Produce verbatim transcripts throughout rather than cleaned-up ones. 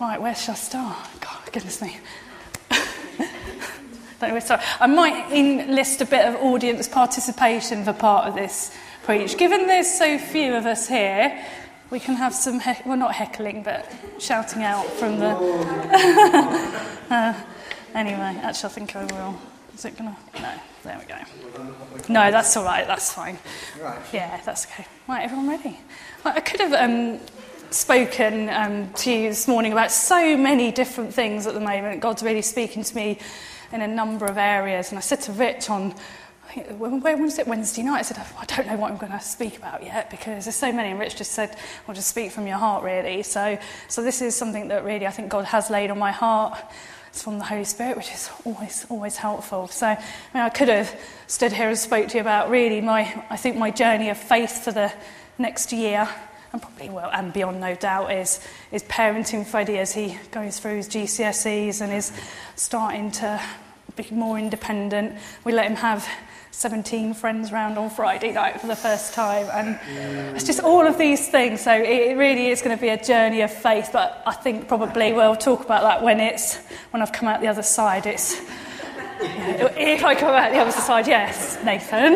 Right, where shall I start? God, goodness me. Don't know where to start. I might enlist a bit of audience participation for part of this preach. Given there's so few of us here, we can have some, he- well, not heckling, but shouting out from the... uh, anyway, actually, I think I will. Is it going to... No, there we go. No, that's all right, that's fine. Yeah, that's okay. Right, everyone ready? Well, I could have um, spoken um, to you this morning about so many different things at the moment. God's really speaking to me in a number of areas. And I said to Rich on... When was it? Wednesday night? I said, oh, I don't know what I'm going to speak about yet because there's so many. And Rich just said, well, just speak from your heart, really. So so this is something that really I think God has laid on my heart. It's from the Holy Spirit, which is always always helpful. So I mean, I could have stood here and spoke to you about really my, I think my journey of faith for the next year, and probably well and beyond, no doubt, is is parenting Freddie as he goes through his G C S Es and is starting to be more independent. We let him have seventeen friends round on Friday night for the first time, and it's just all of these things. So it really is going to be a journey of faith, but I think probably we'll talk about that when it's when I've come out the other side. It's if I come out the other side, yes, Nathan.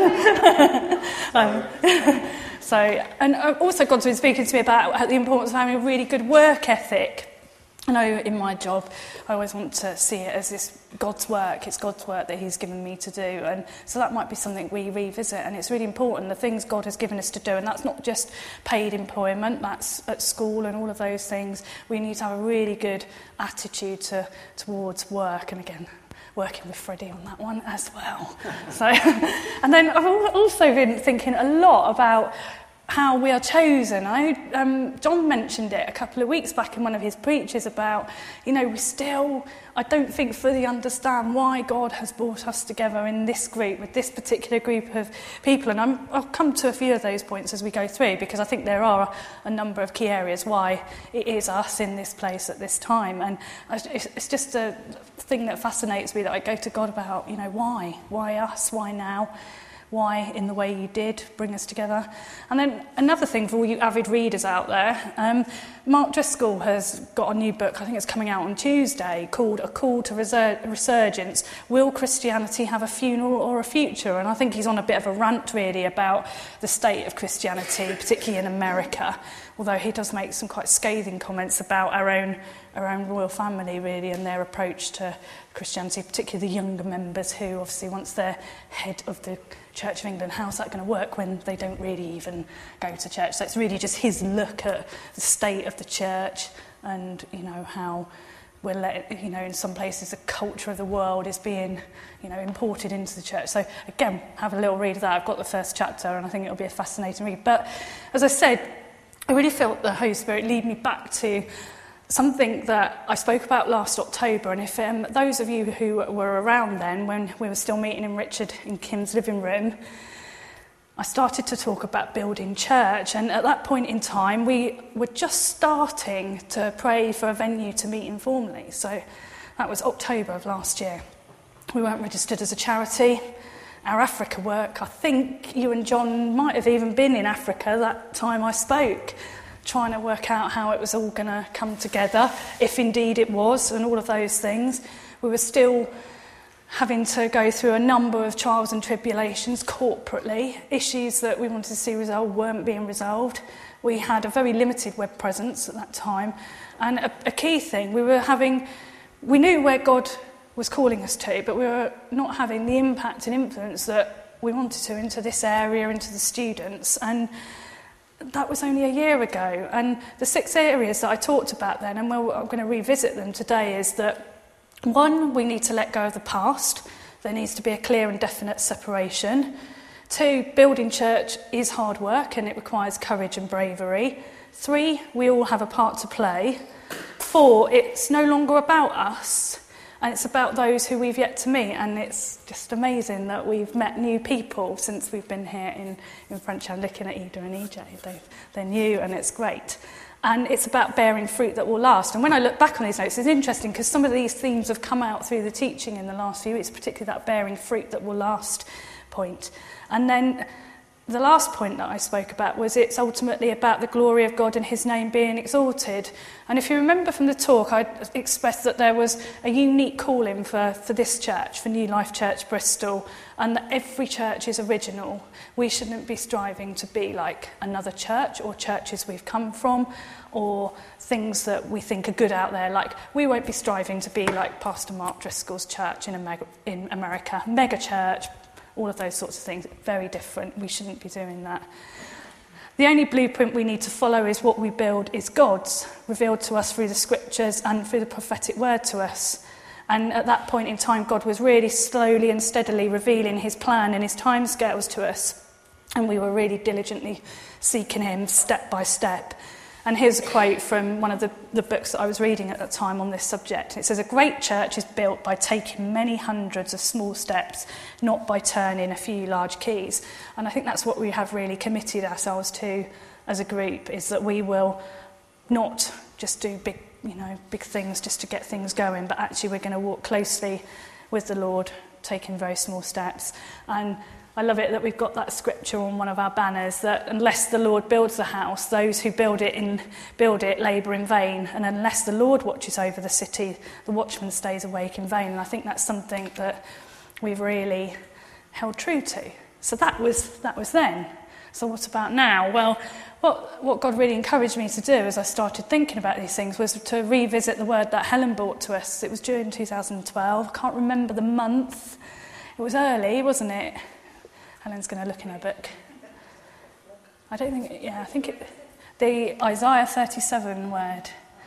um, so, and also God's been speaking to me about the importance of having a really good work ethic. I know in my job, I always want to see it as this God's work. It's God's work that he's given me to do. And so that might be something we revisit. And it's really important, the things God has given us to do. And that's not just paid employment, that's at school and all of those things. We need to have a really good attitude to, towards work. And again, working with Freddie on that one as well. So, and then I've also been thinking a lot about how we are chosen. I um, John mentioned it a couple of weeks back in one of his preaches about, you know, we still, I don't think fully understand why God has brought us together in this group, with this particular group of people. And I'm, I'll come to a few of those points as we go through, because I think there are a number of key areas why it is us in this place at this time. And it's, it's just a thing that fascinates me that I go to God about, you know, why? Why us? Why now? Why in the way you did bring us together? And then another thing for all you avid readers out there, um, Mark Driscoll has got a new book, I think it's coming out on Tuesday, called A Call to Resur- Resurgence, Will Christianity Have a Funeral or a Future? And I think he's on a bit of a rant really about the state of Christianity, particularly in America, although he does make some quite scathing comments about our own our own royal family really and their approach to Christianity, particularly the younger members who obviously once they're head of the Church of England, how's that going to work when they don't really even go to church? So it's really just his look at the state of the church and, you know, how we're let, you know, in some places the culture of the world is being, you know, imported into the church. So again, have a little read of that. I've got the first chapter and I think it'll be a fascinating read. But as I said, I really felt the Holy Spirit lead me back to something that I spoke about last October, and if um, those of you who were around then, when we were still meeting in Richard and Kim's living room, I started to talk about building church, and at that point in time, we were just starting to pray for a venue to meet informally. So that was October of last year. We weren't registered as a charity. Our Africa work, I think you and John might have even been in Africa that time I spoke, trying to work out how it was all going to come together, if indeed it was, and all of those things. We were still having to go through a number of trials and tribulations corporately. Issues that we wanted to see resolved weren't being resolved. We had a very limited web presence at that time. And a, a key thing, we were having, we knew where God was calling us to, but we were not having the impact and influence that we wanted to into this area, into the students. And that was only a year ago. And the six areas that I talked about then, and we're, I'm going to revisit them today, is that one, we need to let go of the past. There needs to be a clear and definite separation. Two, building church is hard work and it requires courage and bravery. Three, we all have a part to play. Four, it's no longer about us. And it's about those who we've yet to meet, and it's just amazing that we've met new people since we've been here in, in French. I'm looking at Ida and E J. They, they're new, and it's great. And it's about bearing fruit that will last. And when I look back on these notes, it's interesting because some of these themes have come out through the teaching in the last few weeks, particularly that bearing fruit that will last point. And then the last point that I spoke about was it's ultimately about the glory of God and his name being exalted. And if you remember from the talk, I expressed that there was a unique calling for, for this church, for New Life Church Bristol, and that every church is original. We shouldn't be striving to be like another church or churches we've come from or things that we think are good out there. Like, we won't be striving to be like Pastor Mark Driscoll's church in, America, in America, mega church, all of those sorts of things. Very different. We shouldn't be doing that. The only blueprint we need to follow is what we build is God's, revealed to us through the scriptures and through the prophetic word to us. And at that point in time, God was really slowly and steadily revealing his plan and his timescales to us. And we were really diligently seeking him step by step. And here's a quote from one of the, the books that I was reading at that time on this subject. It says, "A great church is built by taking many hundreds of small steps, not by turning a few large keys." And I think that's what we have really committed ourselves to as a group, is that we will not just do big, you know, big things just to get things going, but actually we're going to walk closely with the Lord, taking very small steps. And I love it that we've got that scripture on one of our banners, that unless the Lord builds the house, those who build it in build it labour in vain, and unless the Lord watches over the city, the watchman stays awake in vain. And I think that's something that we've really held true to. So that was that was then. So what about now? Well, what what God really encouraged me to do as I started thinking about these things was to revisit the word that Helen brought to us. It was during two thousand twelve. I can't remember the month. It was early, wasn't it? Helen's going to look in her book. I don't think, yeah, I think it, the Isaiah thirty-seven word.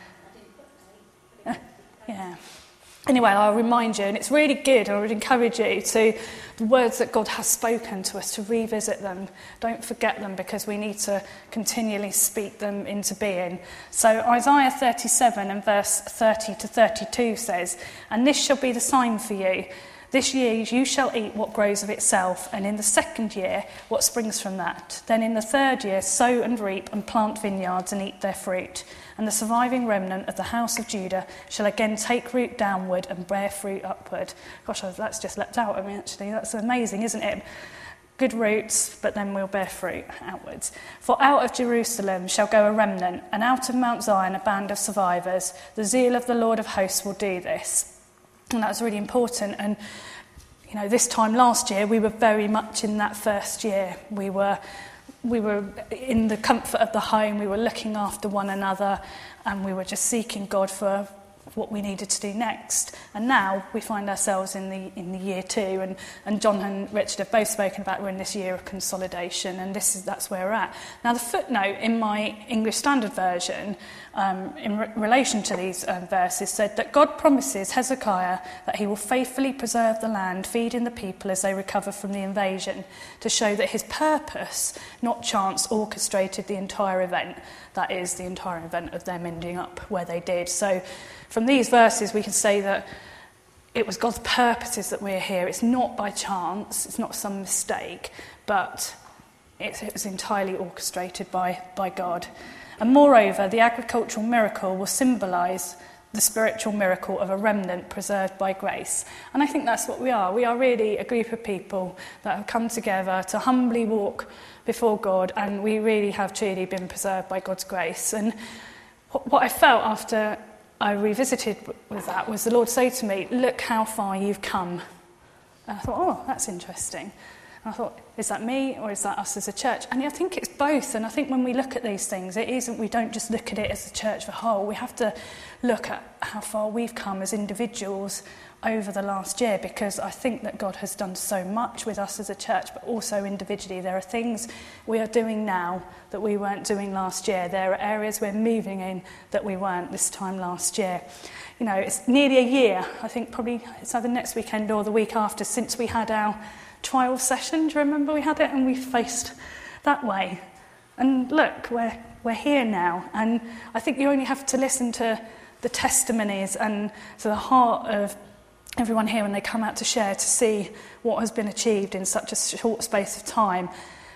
Uh, yeah. Anyway, I'll remind you, and it's really good, I would encourage you to, the words that God has spoken to us, to revisit them. Don't forget them, because we need to continually speak them into being. So Isaiah thirty-seven and verse thirty to thirty-two says, "And this shall be the sign for you. This year you shall eat what grows of itself, and in the second year what springs from that. Then in the third year sow and reap and plant vineyards and eat their fruit. And the surviving remnant of the house of Judah shall again take root downward and bear fruit upward." Gosh, that's just leapt out at me actually. That's amazing, isn't it? Good roots, but then we'll bear fruit outwards. "For out of Jerusalem shall go a remnant, and out of Mount Zion a band of survivors. The zeal of the Lord of hosts will do this." And that's really important. And, you know, this time last year, we were very much in that first year. We were we were in the comfort of the home. We were looking after one another, and we were just seeking God for what we needed to do next. And now we find ourselves in the in the year two, and, and John and Richard have both spoken about we're in this year of consolidation, and this is that's where we're at. Now, the footnote in my English Standard Version um, in re- relation to these um, verses said that God promises Hezekiah that he will faithfully preserve the land, feeding the people as they recover from the invasion, to show that his purpose, not chance, orchestrated the entire event. That is, the entire event of them ending up where they did. So from these verses, we can say that it was God's purposes that we're here. It's not by chance, it's not some mistake, but it, it was entirely orchestrated by, by God. And moreover, the agricultural miracle will symbolise the spiritual miracle of a remnant preserved by grace. And I think that's what we are. We are really a group of people that have come together to humbly walk before God, and we really have truly been preserved by God's grace. And what I felt after I revisited with that was the Lord say to me, "Look how far you've come." And I thought, oh, that's interesting. And I thought, is that me or is that us as a church? And I think it's both. And I think when we look at these things, it isn't, we don't just look at it as a church as a whole. We have to look at how far we've come as individuals over the last year, because I think that God has done so much with us as a church, but also individually. There are things we are doing now that we weren't doing last year. There are areas we're moving in that we weren't this time last year. You know, it's nearly a year, I think probably it's either next weekend or the week after, since we had our trial session. Do you remember we had it? And we faced that way. And look, we're we're here now. And I think you only have to listen to the testimonies and to the heart of everyone here when they come out to share, to see what has been achieved in such a short space of time.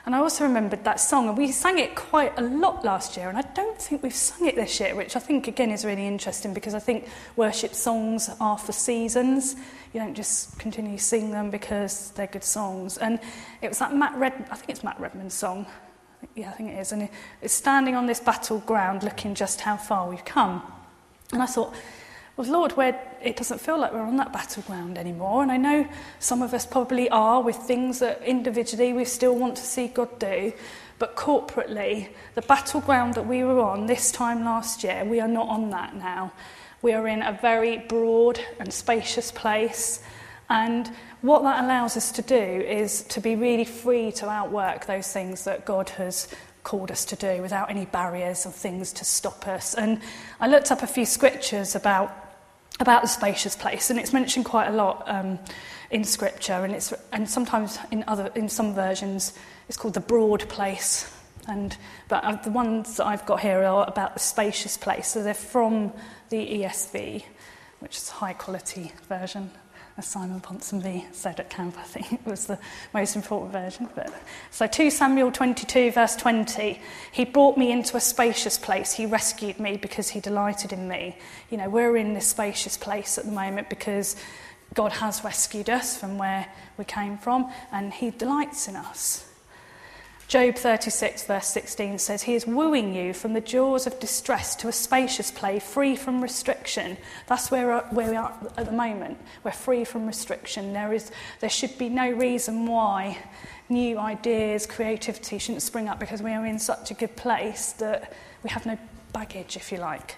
And I also remembered that song, and we sang it quite a lot last year, and I don't think we've sung it this year, which I think, again, is really interesting, because I think worship songs are for seasons. You don't just continue to sing them because they're good songs. And it was that Matt Red, I think it's Matt Redman's song. Yeah, I think it is. And it's standing on this battleground, looking just how far we've come. And I thought, well, Lord, where it doesn't feel like we're on that battleground anymore. And I know some of us probably are, with things that individually we still want to see God do. But corporately, the battleground that we were on this time last year, we are not on that now. We are in a very broad and spacious place. And what that allows us to do is to be really free to outwork those things that God has called us to do, without any barriers or things to stop us. And I looked up a few scriptures about about the spacious place, and it's mentioned quite a lot um, in Scripture, and it's and sometimes in other in some versions it's called the broad place. And but the ones that I've got here are about the spacious place, so they're from the E S V, which is a high quality version, as Simon Ponsonby said at camp. I think it was the most important version. But so two Samuel twenty-two verse twenty, he brought me into a spacious place. He rescued me because he delighted in me. You know, we're in this spacious place at the moment because God has rescued us from where we came from, and he delights in us. Job thirty-six verse sixteen says, he is wooing you from the jaws of distress to a spacious place, free from restriction. That's where, where we are at the moment. We're free from restriction. There is, there should be no reason why new ideas, creativity shouldn't spring up, because we are in such a good place that we have no baggage, if you like.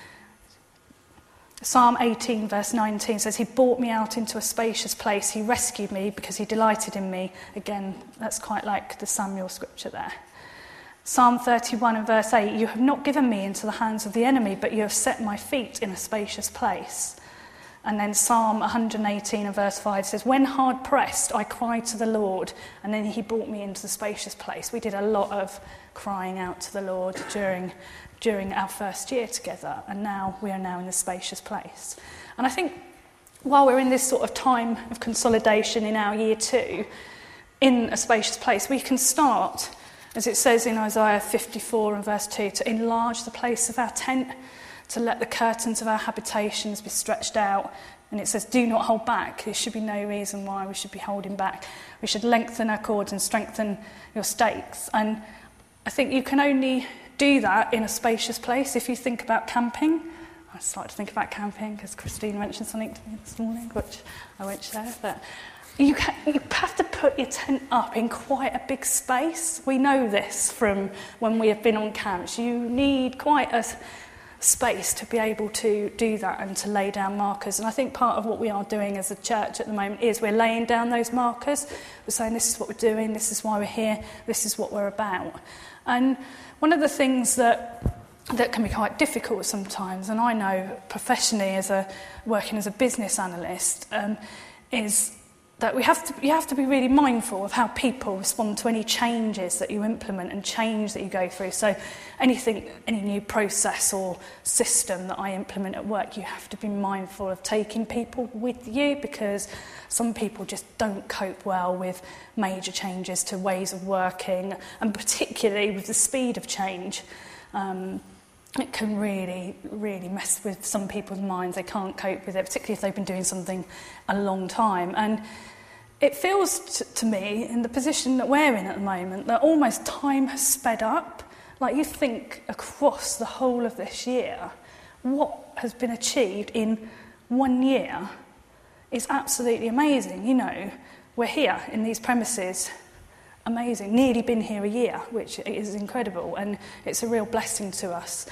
Psalm eighteen verse nineteen says, he brought me out into a spacious place. He rescued me because he delighted in me. Again, that's quite like the Samuel scripture there. Psalm thirty-one and verse eight, you have not given me into the hands of the enemy, but you have set my feet in a spacious place. And then Psalm one eighteen and verse five says, when hard pressed, I cried to the Lord, and then he brought me into the spacious place. We did a lot of crying out to the Lord during during our first year together, and now we are now in the spacious place. And I think while we're in this sort of time of consolidation in our year two, in a spacious place, we can start, as it says in Isaiah fifty-four and verse two, to enlarge the place of our tent, to let the curtains of our habitations be stretched out. And it says, do not hold back. There should be no reason why we should be holding back. We should lengthen our cords and strengthen your stakes. And I think you can only do that in a spacious place. If you think about camping, I started to think about camping because Christine mentioned something to me this morning, which I won't share, but you, can, you have to put your tent up in quite a big space. We know this from when we have been on camps. You need quite a space to be able to do that and to lay down markers. And I think part of what we are doing as a church at the moment is we're laying down those markers. We're saying this is what we're doing, this is why we're here, this is what we're about. And one of the things that that can be quite difficult sometimes, and I know professionally as a working as a business analyst, um, is that we have to you have to be really mindful of how people respond to any changes that you implement and change that you go through. So anything, any new process or system that I implement at work, you have to be mindful of taking people with you, because some people just don't cope well with major changes to ways of working, and particularly with the speed of change. Um, it can really, really mess with some people's minds. They can't cope with it, particularly if they've been doing something a long time. And it feels t- to me, in the position that we're in at the moment, that almost time has sped up. Like, you think across the whole of this year, what has been achieved in one year is absolutely amazing. You know, we're here in these premises, amazing, nearly been here a year, which is incredible, and it's a real blessing to us.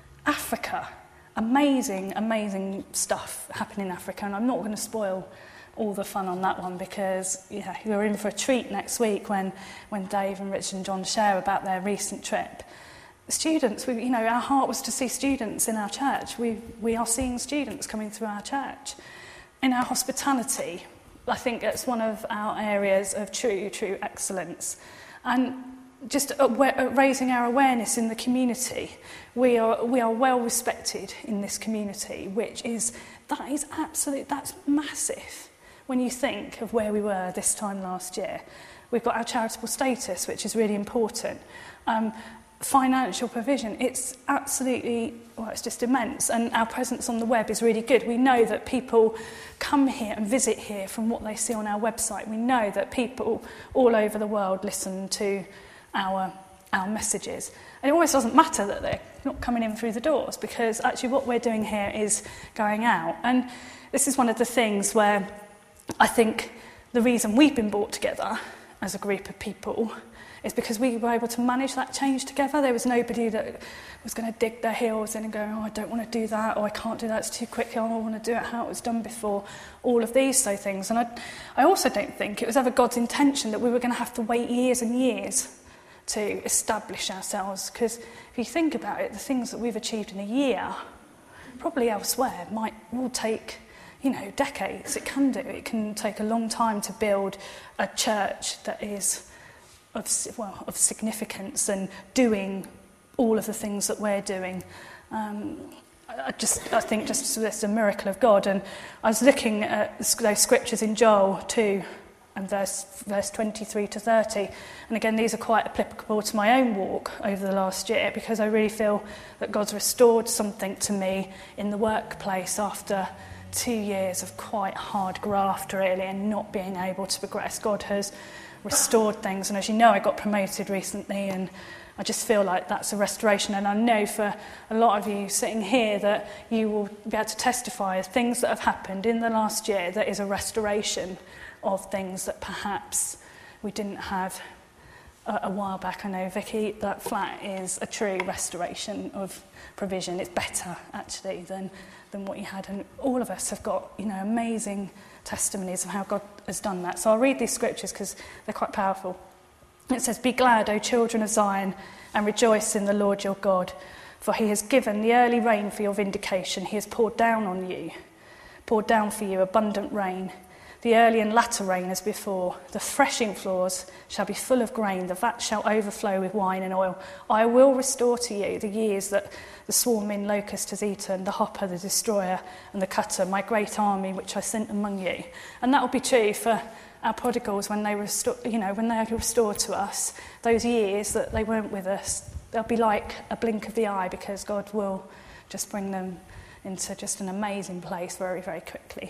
Africa, amazing, amazing stuff happening in Africa, and I'm not going to spoil all the fun on that one, because yeah, we're in for a treat next week when, when Dave and Rich and John share about their recent trip. Students, we, you know, our heart was to see students in our church. We we are seeing students coming through our church. In our hospitality, I think it's one of our areas of true, true excellence. And just raising our awareness in the community. We are we are well respected in this community, which is, that is absolute, that's massive when you think of where we were this time last year. We've got our charitable status, which is really important. Um, financial provision, it's absolutely, well, it's just immense. And our presence on the web is really good. We know that people come here and visit here from what they see on our website. We know that people all over the world listen to our our messages. And it almost doesn't matter that they're not coming in through the doors, because actually what we're doing here is going out. And this is one of the things where I think the reason we've been brought together as a group of people is because we were able to manage that change together. There was nobody that was going to dig their heels in and go, oh, I don't want to do that, or I can't do that, it's too quick, oh, I want to do it how it was done before, all of these so things. And I, I also don't think it was ever God's intention that we were going to have to wait years and years to establish ourselves, because if you think about it, the things that we've achieved in a year, probably elsewhere, might will take, you know, decades. It can do. It can take a long time to build a church that is of well of significance and doing all of the things that we're doing. Um, I just I think just it's a miracle of God. And I was looking at those scriptures in Joel two. And verse, verse twenty-three to thirty. And again, these are quite applicable to my own walk over the last year, because I really feel that God's restored something to me in the workplace after two years of quite hard graft, really, and not being able to progress. God has restored things. And as you know, I got promoted recently, and I just feel like that's a restoration. And I know for a lot of you sitting here that you will be able to testify of things that have happened in the last year that is a restoration of things that perhaps we didn't have a, a while back. I know, Vicky, that flat is a true restoration of provision. It's better, actually, than, than what you had. And all of us have got, you know, amazing testimonies of how God has done that. So I'll read these scriptures because they're quite powerful. It says, "Be glad, O children of Zion, and rejoice in the Lord your God, for he has given the early rain for your vindication. He has poured down on you, poured down for you abundant rain. The early and latter rain as before. The threshing floors shall be full of grain. The vat shall overflow with wine and oil. I will restore to you the years that the swarming locust has eaten, the hopper, the destroyer, and the cutter, my great army which I sent among you." And that will be true for our prodigals when they restore, you know, when they are restored to us. Those years that they weren't with us, they'll be like a blink of the eye, because God will just bring them into just an amazing place very, very quickly.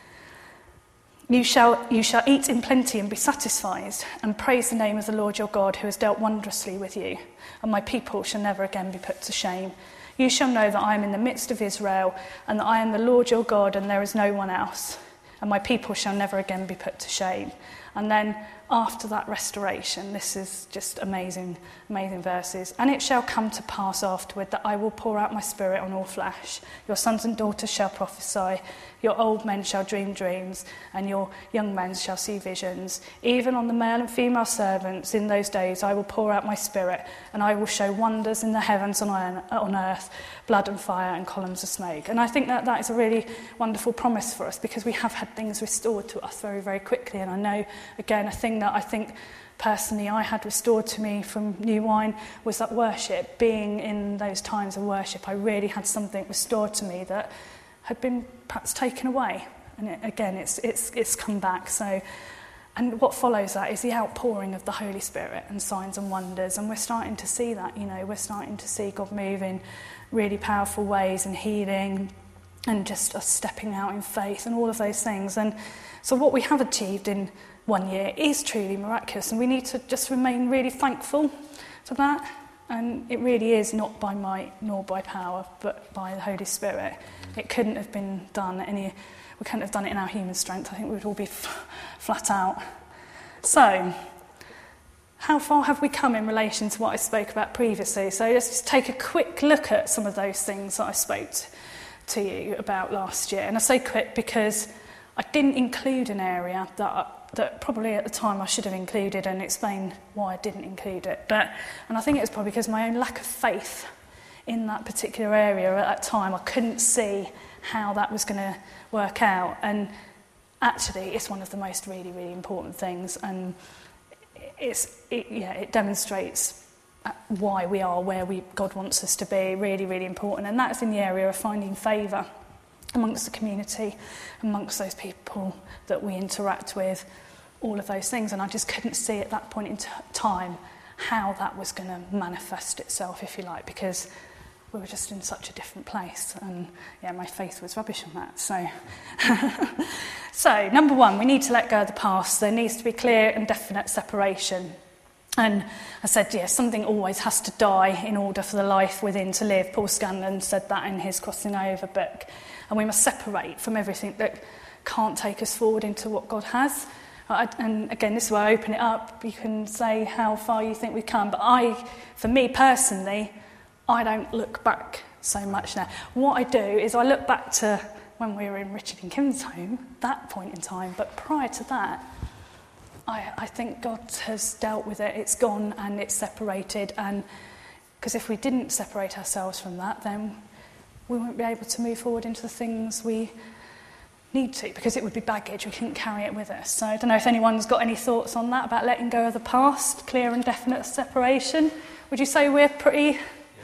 You shall, you shall eat in plenty and be satisfied, and praise the name of the Lord your God, who has dealt wondrously with you, and my people shall never again be put to shame. You shall know that I am in the midst of Israel, and that I am the Lord your God, and there is no one else, and my people shall never again be put to shame. And then after that restoration, this is just amazing, amazing verses. "And it shall come to pass afterward that I will pour out my spirit on all flesh. Your sons and daughters shall prophesy. Your old men shall dream dreams, and your young men shall see visions. Even on the male and female servants in those days I will pour out my spirit, and I will show wonders in the heavens and on earth, blood and fire and columns of smoke." And I think that that is a really wonderful promise for us, because we have had things restored to us very, very quickly. And I know, again, a thing that I think personally I had restored to me from New Wine was that worship. Being in those times of worship, I really had something restored to me that had been perhaps taken away. And it, again, it's it's it's come back. So, and what follows that is the outpouring of the Holy Spirit and signs and wonders. And we're starting to see that, you know, we're starting to see God move in really powerful ways, and healing, and just us stepping out in faith and all of those things. And so what we have achieved in one year is truly miraculous, and we need to just remain really thankful for that. And it really is not by might nor by power, but by the Holy Spirit. It couldn't have been done any, we couldn't have done it in our human strength. I think we would all be f- flat out. So, how far have we come in relation to what I spoke about previously? So let's just take a quick look at some of those things that I spoke to you about last year. And I say quick because I didn't include an area that that probably at the time I should have included, and explain why I didn't include it. But and I think it was probably because of my own lack of faith in that particular area at that time. I couldn't see how that was going to work out. And actually, it's one of the most really, really important things. And it's it, yeah, it demonstrates why we are where we God wants us to be. Really, really important. And that's in the area of finding favour amongst the community, amongst those people that we interact with all of those things, and I just couldn't see at that point in t- time how that was going to manifest itself, if you like, because we were just in such a different place, and yeah, my faith was rubbish on that. So, so number one, we need to let go of the past. There needs to be clear and definite separation. And I said, yes, yeah, something always has to die in order for the life within to live. Paul Scanlon said that in his Crossing Over book. And we must separate from everything that can't take us forward into what God has. I, and again, this is where I open it up. You can say how far you think we've come. But I, for me personally, I don't look back so much now. What I do is I look back to when we were in Richard and Kim's home, that point in time. But prior to that, I, I think God has dealt with it. It's gone and it's separated. And because if we didn't separate ourselves from that, then we wouldn't be able to move forward into the things we need to, because it would be baggage. We couldn't carry it with us. So I don't know if anyone's got any thoughts on that, about letting go of the past, clear and definite separation. Would you say we're pretty...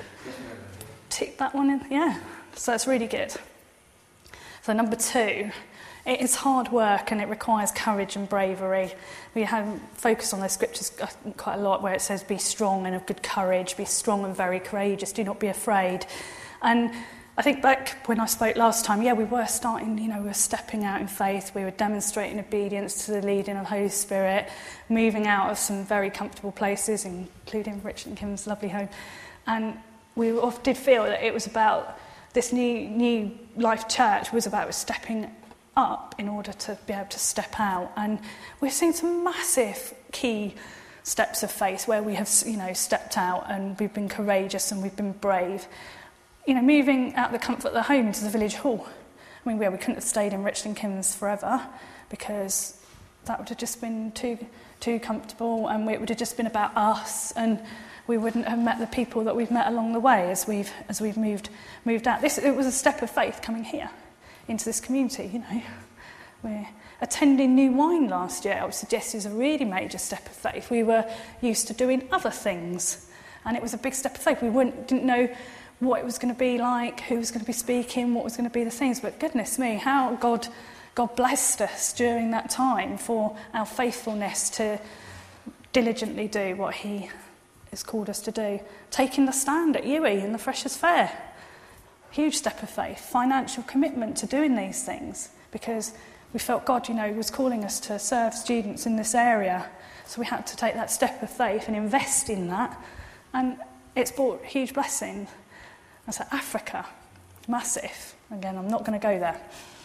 Tick that one in? Yeah. So it's really good. So number two, it is hard work and it requires courage and bravery. We have focused on those scriptures quite a lot, where it says, be strong and of good courage, be strong and very courageous, do not be afraid. And I think back when I spoke last time, yeah, we were starting, you know, we were stepping out in faith, we were demonstrating obedience to the leading of the Holy Spirit, moving out of some very comfortable places, including Richard and Kim's lovely home. And we often did feel that it was about, this new, new life church was about stepping up in order to be able to step out. And we've seen some massive key steps of faith where we have, you know, stepped out and we've been courageous and we've been brave. You know, moving out the comfort of the home into the village hall. I mean, yeah, we couldn't have stayed in Richard and Kim's forever, because that would have just been too too comfortable, and it would have just been about us, and we wouldn't have met the people that we've met along the way as we've as we've moved moved out. This it was a step of faith coming here into this community. You know, we're attending New Wine last year. I would suggest is a really major step of faith. We were used to doing other things, and it was a big step of faith. We wouldn't didn't know what it was going to be like, who was going to be speaking, what was going to be the things. But goodness me, how God God blessed us during that time for our faithfulness to diligently do what he has called us to do. Taking the stand at U E in the Freshers' Fair. Huge step of faith. Financial commitment to doing these things, because we felt God, you know, was calling us to serve students in this area. So we had to take that step of faith and invest in that. And it's brought huge blessing. I said, Africa, massive. Again, I'm not going to go there.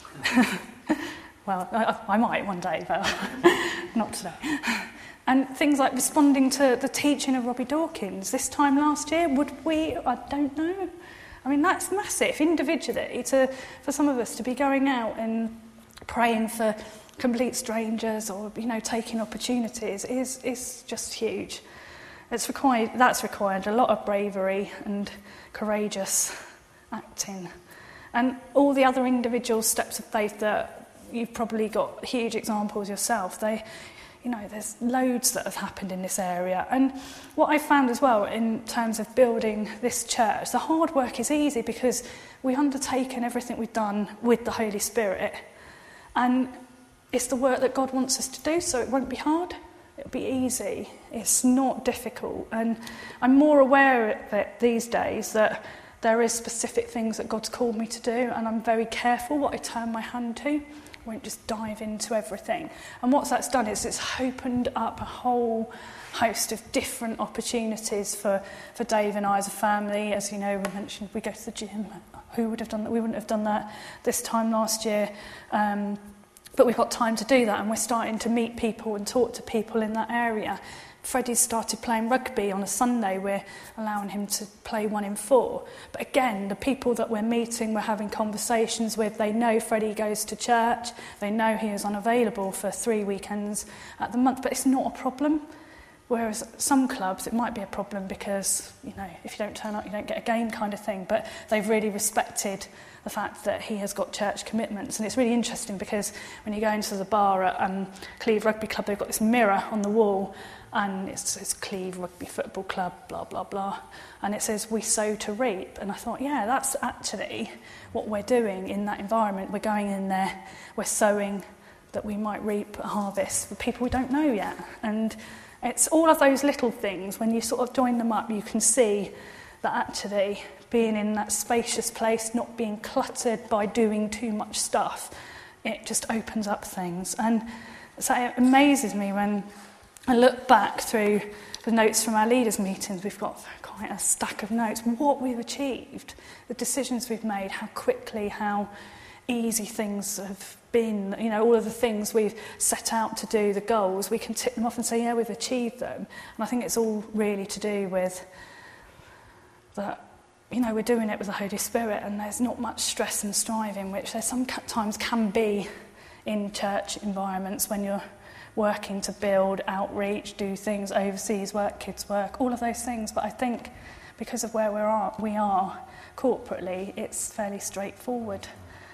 Well, I, I might one day, but not today. And things like responding to the teaching of Robbie Dawkins this time last year, would we? I don't know. I mean, that's massive individually. To for some of us to be going out and praying for complete strangers, or you know, taking opportunities is is just huge. It's required. That's required a lot of bravery and courageous acting, and all the other individual steps of faith that you've probably got huge examples yourself. They, you know, there's loads that have happened in this area. And what I found as well in terms of building this church, the hard work is easy because we've undertaken everything we've done with the Holy Spirit, and it's the work that God wants us to do, so it won't be hard. It'll be easy. It's not difficult. And I'm more aware of it these days that there is specific things that God's called me to do, and I'm very careful what I turn my hand to. I won't just dive into everything. And what that's done is it's opened up a whole host of different opportunities for, for Dave and I as a family. As you know, we mentioned we go to the gym. Who would have done that? We wouldn't have done that this time last year. Um, But we've got time to do that, and we're starting to meet people and talk to people in that area. Freddie's started playing rugby on a Sunday. We're allowing him to play one in four. But again, the people that we're meeting, we're having conversations with, they know Freddie goes to church. They know he is unavailable for three weekends at the month. But it's not a problem. Whereas some clubs, it might be a problem because, you know, if you don't turn up, you don't get a game kind of thing. But they've really respected the fact that he has got church commitments. And it's really interesting because when you go into the bar at um, Cleve Rugby Club, they've got this mirror on the wall, and it says Cleve Rugby Football Club, blah, blah, blah. And it says, we sow to reap. And I thought, yeah, that's actually what we're doing in that environment. We're going in there, we're sowing that we might reap a harvest for people we don't know yet. And it's all of those little things, when you sort of join them up, you can see that actually being in that spacious place, not being cluttered by doing too much stuff, it just opens up things. And so it amazes me when I look back through the notes from our leaders' meetings. We've got quite a stack of notes, what we've achieved, the decisions we've made, how quickly, how easy things have been, you know, all of the things we've set out to do, the goals, we can tick them off and say, yeah, we've achieved them. And I think it's all really to do with that, you know, we're doing it with the Holy Spirit, and there's not much stress and striving, which there sometimes can be in church environments when you're working to build, outreach, do things, overseas work, kids work, all of those things. But I think because of where we are, we are corporately, it's fairly straightforward.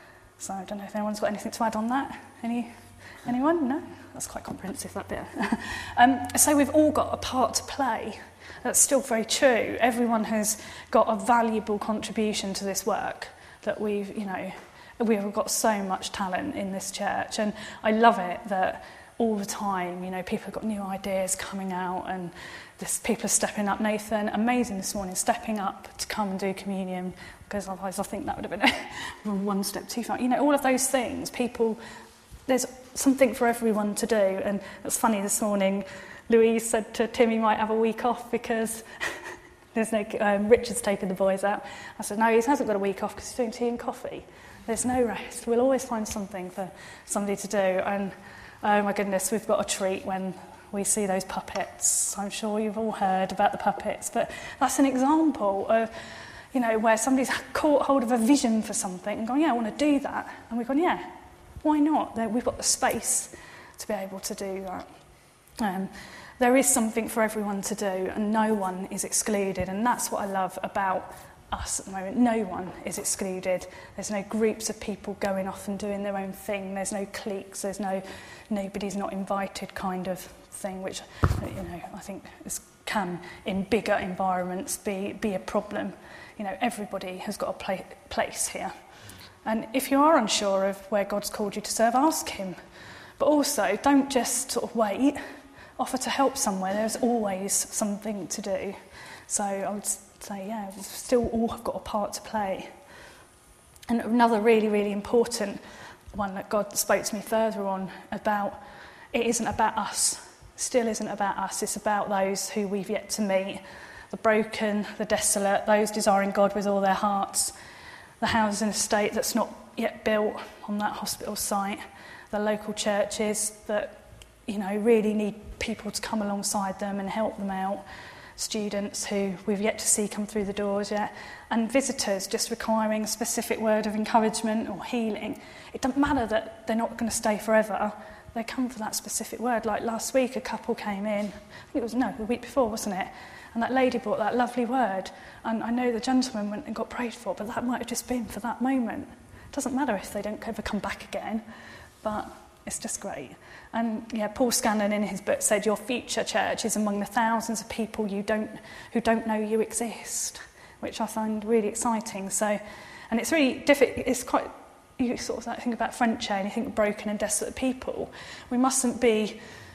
So I don't know if anyone's got anything to add on that. Any, anyone? No? That's quite comprehensive, that bit. um, so we've all got a part to play. That's still very true. Everyone has got a valuable contribution to this work that we've, you know, we've got so much talent in this church. And I love it that all the time, you know, people have got new ideas coming out, and this, people are stepping up. Nathan, amazing this morning, stepping up to come and do communion, because otherwise I think that would have been one step too far. You know, all of those things, people, there's something for everyone to do. And it's funny, this morning, Louise said to Tim he might have a week off because there's no, um, Richard's taken the boys out. I said, no, he hasn't got a week off because he's doing tea and coffee. There's no rest. We'll always find something for somebody to do. And oh my goodness, we've got a treat when we see those puppets. I'm sure you've all heard about the puppets, but that's an example of, you know, where somebody's caught hold of a vision for something and gone, yeah, I want to do that. And we've gone, yeah, why not? We've got the space to be able to do that. Um, there is something for everyone to do, and no one is excluded, and that's what I love about us at the moment. No one is excluded. There's no groups of people going off and doing their own thing. There's no cliques. There's no nobody's not invited kind of thing, which, you know, I think is, can in bigger environments be be a problem. You know, everybody has got a pla- place here. And if you are unsure of where God's called you to serve, ask him. But also, don't just sort of wait. Offer to help somewhere. There's always something to do. So I would say, yeah, we still all have got a part to play. And another really, really important one that God spoke to me further on about, it isn't about us. Still isn't about us. It's about those who we've yet to meet. The broken, the desolate, those desiring God with all their hearts. The housing estate that's not yet built on that hospital site. The local churches that, you know, really need people to come alongside them and help them out. Students who we've yet to see come through the doors yet, and visitors just requiring a specific word of encouragement or healing. It doesn't matter that they're not going to stay forever. They come for that specific word. Like last week, a couple came in. I think it was, no, the week before, wasn't it? And that lady brought that lovely word. And I know the gentleman went and got prayed for, but that might have just been for that moment. It doesn't matter if they don't ever come back again, but it's just great. And yeah, Paul Scanlon in his book said, your future church is among the thousands of people you don't who don't know you exist, which I find really exciting. So, and it's really difficult. It's quite, you sort of like think about French and you think broken and desolate people. We mustn't be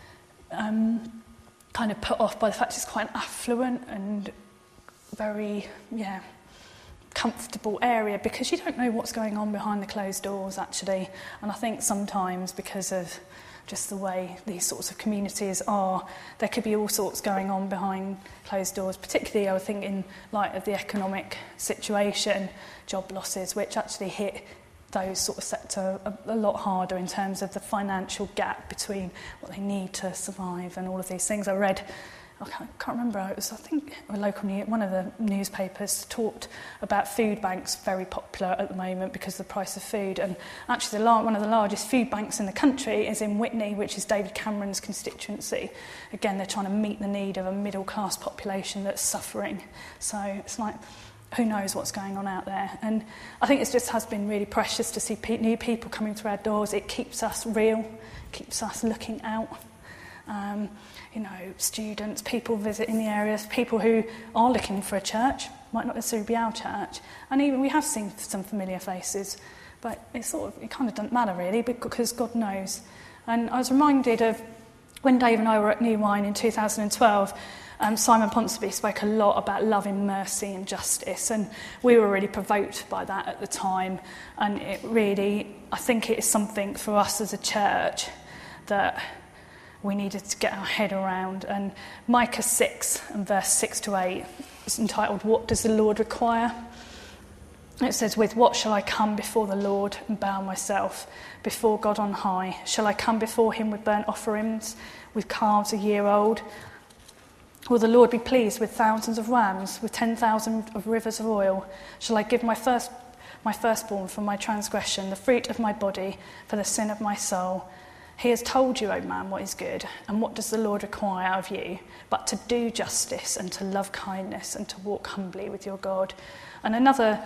um, kind of put off by the fact it's quite an affluent and very, yeah, comfortable area, because you don't know what's going on behind the closed doors actually. And I think sometimes because of just the way these sorts of communities are, there could be all sorts going on behind closed doors, particularly I think in light of the economic situation, job losses, which actually hit those sort of sector a, a lot harder in terms of the financial gap between what they need to survive and all of these things. I read, I can't, can't remember, it was I think a local news, one of the newspapers talked about food banks, very popular at the moment because of the price of food, and actually the, one of the largest food banks in the country is in Witney, which is David Cameron's constituency. Again, they're trying to meet the need of a middle class population that's suffering. So it's like, who knows what's going on out there. And I think it just has been really precious to see pe- new people coming through our doors. It keeps us real, keeps us looking out. Um, you know, students, people visiting the areas, people who are looking for a church, might not necessarily be our church. And even we have seen some familiar faces, but it sort of, it kind of doesn't matter really, because God knows And I was reminded of when Dave and I were at New Wine in two thousand twelve, um, Simon Ponsonby spoke a lot about loving mercy and justice, and we were really provoked by that at the time. And it really, I think it is something for us as a church that we needed to get our head around. And Micah six and verse six to eight is entitled, "What does the Lord require?" It says, "With what shall I come before the Lord and bow myself before God on high? Shall I come before him with burnt offerings, with calves a year old? Will the Lord be pleased with thousands of rams, with ten thousand of rivers of oil? Shall I give my first, my firstborn for my transgression, the fruit of my body for the sin of my soul? He has told you, O man, what is good, and what does the Lord require of you, but to do justice and to love kindness and to walk humbly with your God." And another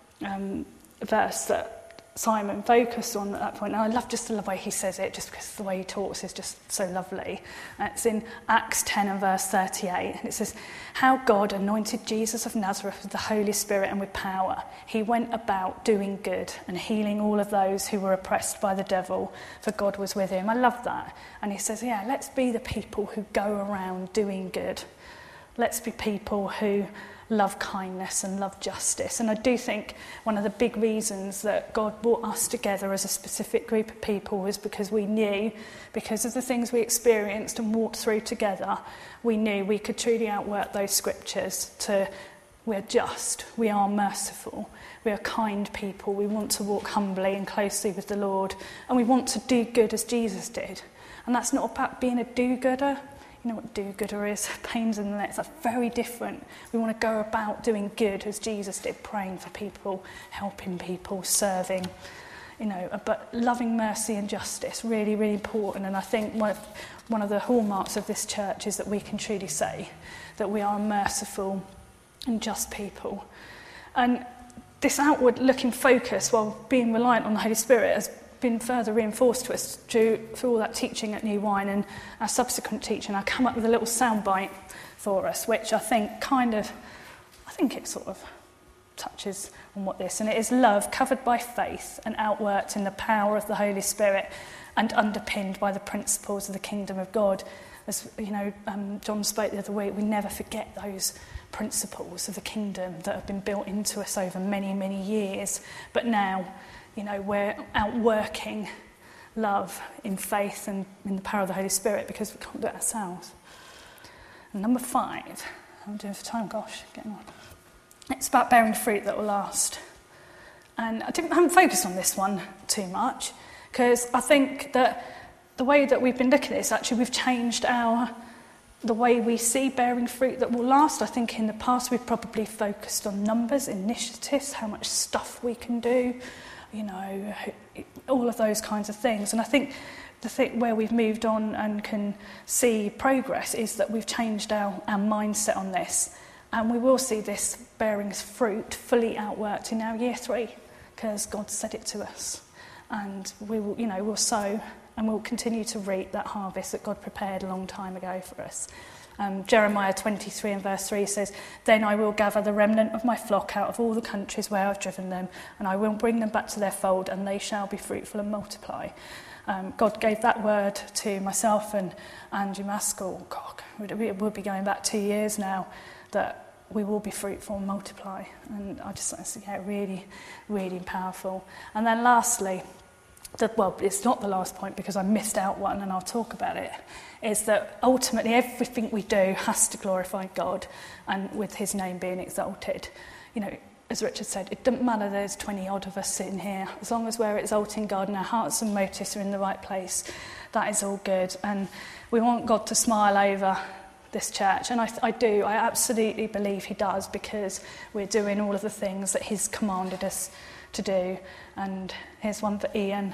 um, verse that Simon focused on at that point, and I love just the way he says it, just because the way he talks is just so lovely. Uh, it's in Acts ten and verse thirty-eight, and it says, "How God anointed Jesus of Nazareth with the Holy Spirit and with power. He went about doing good and healing all of those who were oppressed by the devil, for God was with him." I love that. And he says, yeah, let's be the people who go around doing good. Let's be people who love kindness and love justice. And I do think one of the big reasons that God brought us together as a specific group of people was because we knew, because of the things we experienced and walked through together, we knew we could truly outwork those scriptures to, we're just, we are merciful, we are kind people, we want to walk humbly and closely with the Lord, and we want to do good as Jesus did. And that's not about being a do-gooder. You know what do-gooder is? Pains in the neck. That's very different. We want to go about doing good as Jesus did, praying for people, helping people, serving, you know, but loving mercy and justice, really, really important. And I think one of, one of the hallmarks of this church is that we can truly say that we are merciful and just people. And this outward-looking focus, while being reliant on the Holy Spirit, has been further reinforced to us through, through all that teaching at New Wine and our subsequent teaching. I come up with a little soundbite for us, which I think kind of, I think it sort of touches on what this, and it is love covered by faith and outworked in the power of the Holy Spirit and underpinned by the principles of the kingdom of God. As you know, um, John spoke the other week, we never forget those principles of the kingdom that have been built into us over many, many years, but now, you know, we're outworking love in faith and in the power of the Holy Spirit because we can't do it ourselves. And number five, I'm doing for time, gosh, getting on. It's about bearing fruit that will last. And I, didn't, I haven't focused on this one too much because I think that the way that we've been looking at this, actually, we've changed our the way we see bearing fruit that will last. I think in the past we've probably focused on numbers, initiatives, how much stuff we can do, you know, all of those kinds of things. And I think the thing where we've moved on and can see progress is that we've changed our, our mindset on this. And we will see this bearing fruit fully outworked in our year three, because God said it to us. And we will, you know, we'll sow and we'll continue to reap that harvest that God prepared a long time ago for us. Um, Jeremiah twenty-three and verse three says, "Then I will gather the remnant of my flock out of all the countries where I've driven them, and I will bring them back to their fold, and they shall be fruitful and multiply." Um, God gave that word to myself and Andrew Maskell. God, it will be going back two years now, that we will be fruitful and multiply. And I just think it's yeah, really, really powerful. And then lastly, the, well, it's not the last point because I missed out one and I'll talk about it, is that ultimately everything we do has to glorify God and with his name being exalted. You know, as Richard said, it doesn't matter there's twenty odd of us sitting here. As long as we're exalting God and our hearts and motives are in the right place, that is all good. And we want God to smile over this church. And I, I do, I absolutely believe he does, because we're doing all of the things that he's commanded us to do. And here's one for Ian.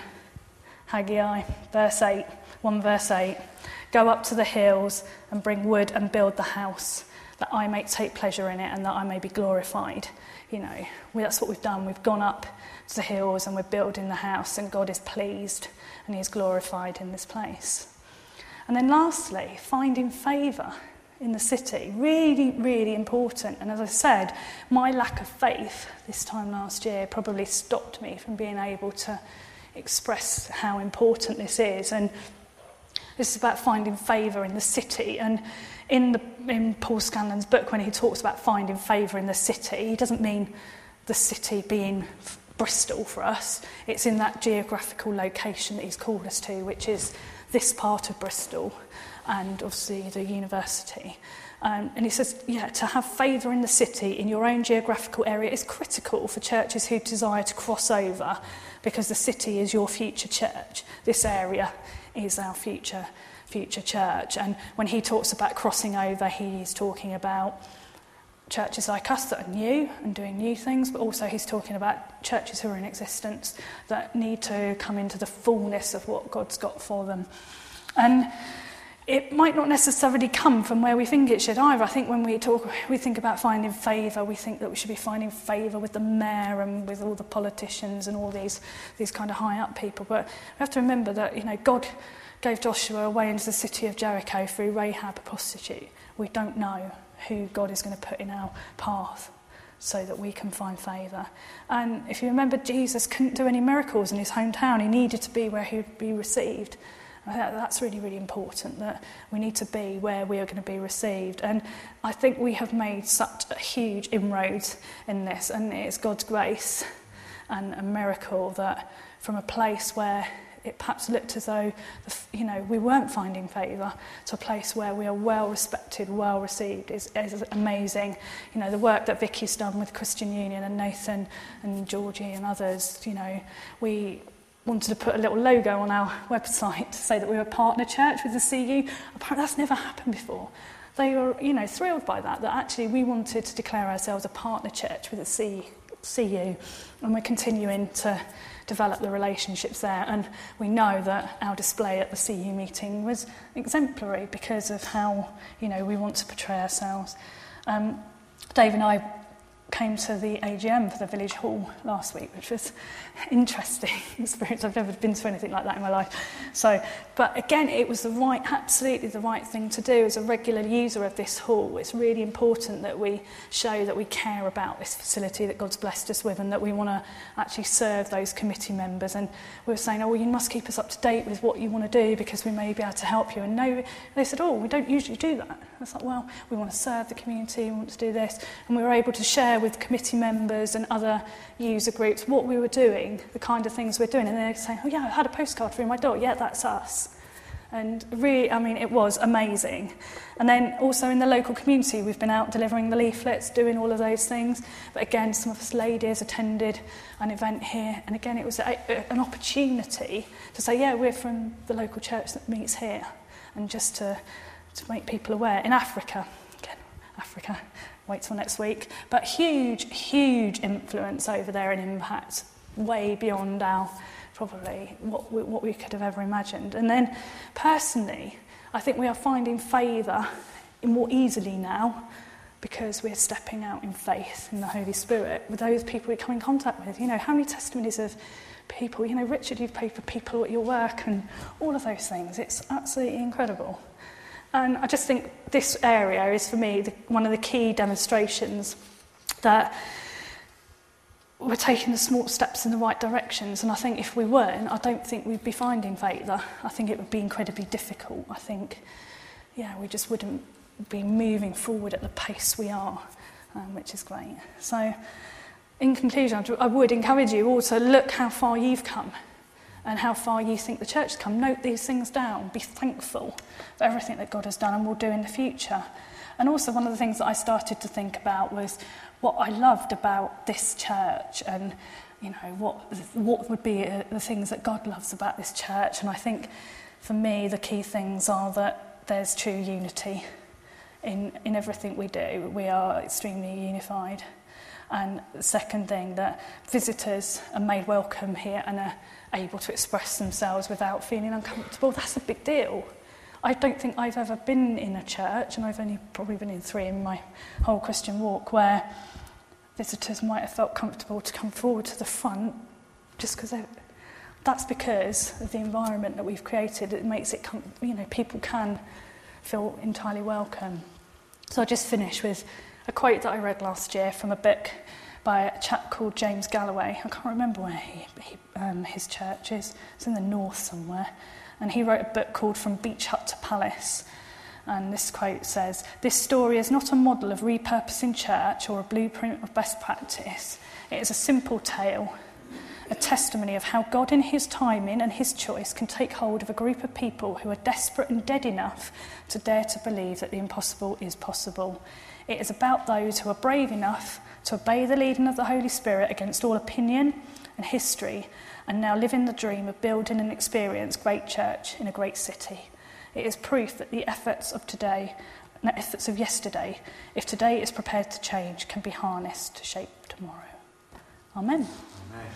Haggai, verse eight, one verse eight. "Go up to the hills and bring wood and build the house, that I may take pleasure in it and that I may be glorified." You know, we, that's what we've done. We've gone up to the hills and we're building the house, and God is pleased and he is glorified in this place. And then lastly, finding favour in the city. Really, really important. And as I said, my lack of faith this time last year probably stopped me from being able to express how important this is. And this is about finding favour in the city. And in, the, in Paul Scanlon's book, when he talks about finding favour in the city, he doesn't mean the city being Bristol for us. It's in that geographical location that he's called us to, which is this part of Bristol and obviously the university. Um, and he says, yeah, to have favour in the city, in your own geographical area, is critical for churches who desire to cross over, because the city is your future church. This area is our future future church. And when he talks about crossing over, he's talking about churches like us that are new and doing new things, but also he's talking about churches who are in existence that need to come into the fullness of what God's got for them. And it might not necessarily come from where we think it should either. I think when we talk, we think about finding favour, we think that we should be finding favour with the mayor and with all the politicians and all these these kind of high up people. But we have to remember that, you know, God gave Joshua away into the city of Jericho through Rahab, a prostitute. We don't know who God is going to put in our path so that we can find favour. And if you remember, Jesus couldn't do any miracles in his hometown. He needed to be where he would be received. That's really, really important, that we need to be where we are going to be received. And I think we have made such a huge inroads in this, and it's God's grace and a miracle that from a place where it perhaps looked as though, you know, we weren't finding favour, to a place where we are well respected, well received, is, is amazing. You know, the work that Vicky's done with Christian Union and Nathan and Georgie and others, you know, we wanted to put a little logo on our website to say that we were a partner church with the C U. Apparently that's never happened before. They were, you know, thrilled by that, that actually we wanted to declare ourselves a partner church with the C U, and we're continuing to develop the relationships there. And we know that our display at the C U meeting was exemplary because of how, you know, we want to portray ourselves. Um, Dave and I came to the A G M for the village hall last week, which was interesting experience. I've never been to anything like that in my life. So, but again, it was the right, absolutely the right thing to do. As a regular user of this hall, it's really important that we show that we care about this facility that God's blessed us with, and that we want to actually serve those committee members. And we were saying, oh, well, you must keep us up to date with what you want to do, because we may be able to help you. And no, they said, oh, we don't usually do that. I was like, well, we want to serve the community, we want to do this. And we were able to share with committee members and other user groups what we were doing, the kind of things we're doing. And they're saying, oh yeah, I had a postcard through my door. Yeah, that's us. And really, I mean, it was amazing. And then also in the local community, we've been out delivering the leaflets, doing all of those things. But again, some of us ladies attended an event here. And again, it was a, an opportunity to say, yeah, we're from the local church that meets here. And just to, to make people aware. In Africa, again, Africa, wait till next week. But huge, huge influence over there and impact way beyond our, probably, what we, what we could have ever imagined. And then, personally, I think we are finding favour more easily now because we're stepping out in faith in the Holy Spirit with those people we come in contact with. You know, how many testimonies of people, you know, Richard, you've prayed for people at your work and all of those things. It's absolutely incredible. And I just think this area is, for me, the, one of the key demonstrations that we're taking the small steps in the right directions. And I think if we weren't, I don't think we'd be finding favour. I think it would be incredibly difficult. I think, yeah, we just wouldn't be moving forward at the pace we are, um, which is great. So, in conclusion, I would encourage you all to look how far you've come and how far you think the church has come. Note these things down. Be thankful for everything that God has done and will do in the future. And also, one of the things that I started to think about was what I loved about this church, and you know what what would be the things that God loves about this church. And I think for me the key things are that there's true unity in in everything we do. We are extremely unified. And the second thing, that visitors are made welcome here and are able to express themselves without feeling uncomfortable. That's a big deal. I don't think I've ever been in a church, and I've only probably been in three in my whole Christian walk, where visitors might have felt comfortable to come forward to the front just because that's because of the environment that we've created. It makes it, com- you know, people can feel entirely welcome. So I'll just finish with a quote that I read last year from a book by a chap called James Galloway. I can't remember where he, he, um, his church is. It's in the north somewhere. And he wrote a book called From Beach Hut to Palace. And this quote says, "This story is not a model of repurposing church or a blueprint of best practice. It is a simple tale, a testimony of how God in his timing and his choice can take hold of a group of people who are desperate and dead enough to dare to believe that the impossible is possible. It is about those who are brave enough to obey the leading of the Holy Spirit against all opinion and history, and now live in the dream of building and experience great church in a great city. It is proof that the efforts of today, the efforts of yesterday, if today is prepared to change, can be harnessed to shape tomorrow." Amen. Amen.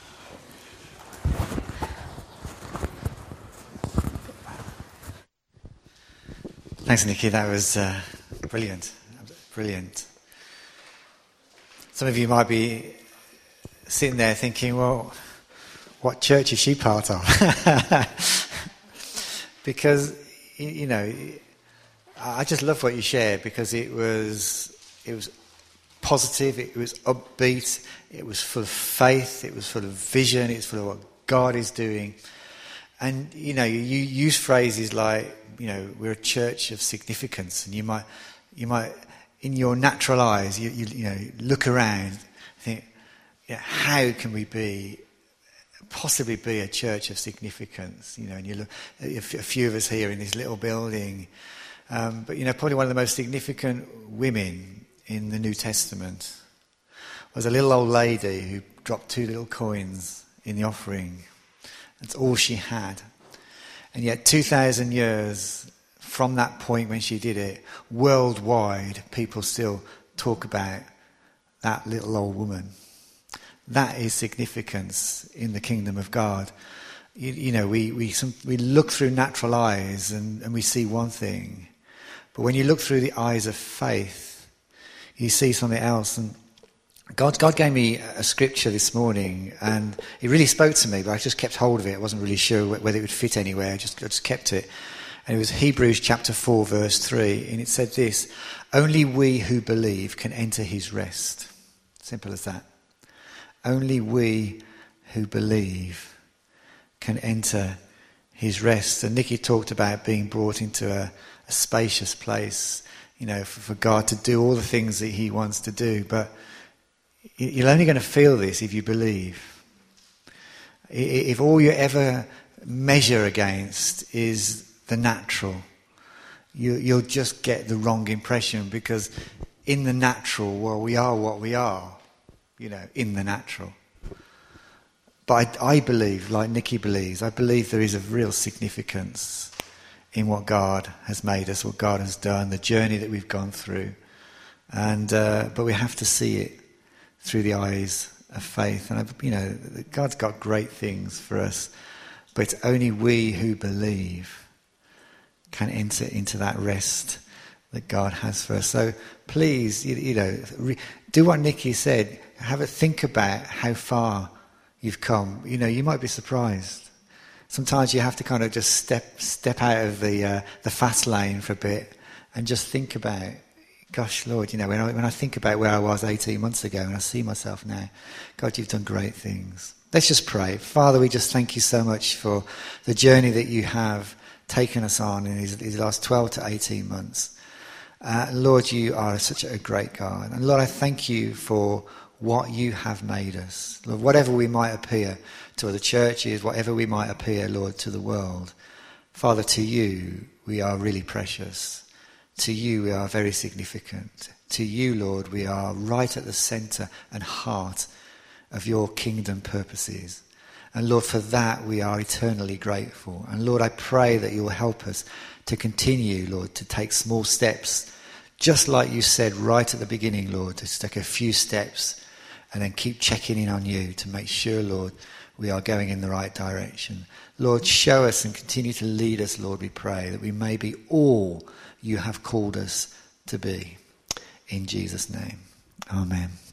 Thanks, Nikki. That was uh, brilliant. Brilliant. Some of you might be sitting there thinking, well, what church is she part of? Because, you know, I just love what you shared, because it was it was positive, it was upbeat, it was full of faith, it was full of vision, it was full of what God is doing. And, you know, you use phrases like, you know, we're a church of significance, and you might, you might, in your natural eyes, you, you, you know, look around, think, you know, how can we be, possibly be a church of significance? You know, and you look, a few of us here in this little building, um, but you know, probably one of the most significant women in the New Testament was a little old lady who dropped two little coins in the offering. That's all she had. And yet two thousand years from that point when she did it, worldwide, people still talk about that little old woman. That is significance in the kingdom of God. You, you know, we we some, we look through natural eyes and, and we see one thing. But when you look through the eyes of faith, you see something else. And God, God gave me a scripture this morning, and it really spoke to me, but I just kept hold of it. I wasn't really sure whether it would fit anywhere. I just, I just kept it. And it was Hebrews chapter four, verse three. And it said this: "Only we who believe can enter his rest." Simple as that. Only we who believe can enter his rest. And Nikki talked about being brought into a, a spacious place, you know, for, for God to do all the things that he wants to do. But you're only going to feel this if you believe. If all you ever measure against is the natural, you, you'll just get the wrong impression, because in the natural, well, we are what we are, you know, in the natural. But I, I believe, like Nikki believes, I believe there is a real significance in what God has made us, what God has done, the journey that we've gone through. And uh, but we have to see it through the eyes of faith. And, you know, God's got great things for us, but it's only we who believe can enter into that rest that God has for us. So please, you, you know, re, do what Nikki said. Have a think about how far you've come. You know, you might be surprised. Sometimes you have to kind of just step step out of the uh, the fast lane for a bit and just think about, gosh, Lord, you know, when I, when I think about where I was eighteen months ago and I see myself now, God, you've done great things. Let's just pray. Father, we just thank you so much for the journey that you have taken us on in these, these last twelve to eighteen months. Uh, Lord, you are such a great God. And Lord, I thank you for what you have made us. Lord, whatever we might appear to other churches, whatever we might appear, Lord, to the world, Father, to you we are really precious. To you we are very significant. To you, Lord, we are right at the centre and heart of your kingdom purposes. And Lord, for that we are eternally grateful. And Lord, I pray that you will help us to continue, Lord, to take small steps, just like you said right at the beginning, Lord, to take a few steps and then keep checking in on you to make sure, Lord, we are going in the right direction. Lord, show us and continue to lead us, Lord, we pray, that we may be all you have called us to be. In Jesus' name, amen.